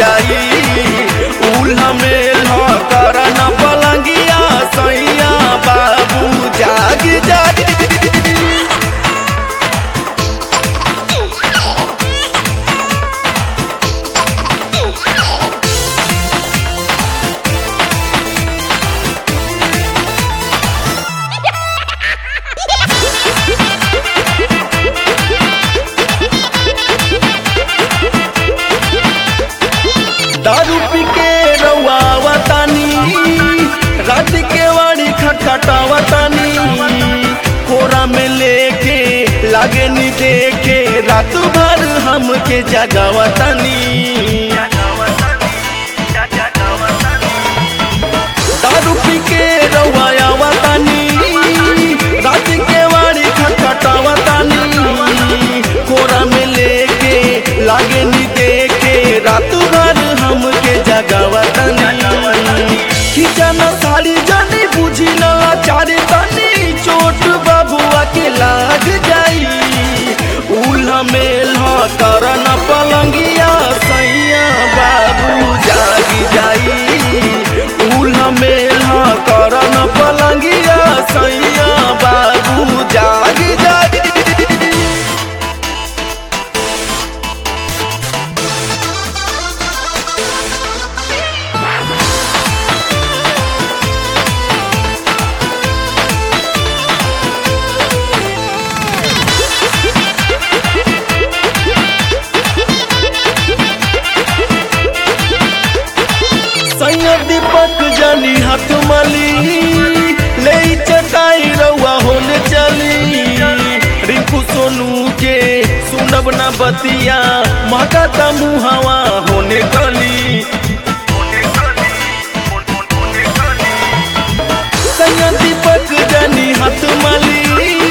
जाई उल्हा मेल करना पलंगिया सैया बाबू जाग जाई। दारू पी के रउआ वतानी रात के वाड़ी खटखटावतानी कोरा में लेके लागे नी देखे रात भर हमके जगावतानी। दारू पी के रउआ वतानी रात के वाड़ी खटखटावतानी कोरा में लेके लागे नी देखे रात भर हमके जगावतानी। खिंचाना साड़ी जानी बुझी ना लाचारी तनी चोट बाबुआ के लाग जाई उल्हा मेल करना पलंगिया सैया बाबू जागी जाई उल्हा मेल करना पलंगिया सैया बाबू जागी जाई। दीपक जानी हाथ मली ले चटाई रउआ होने चली रिंकू सोनू के सुनब ना बतिया महका मुहावा होने गली। दीपक जानी हाथ मली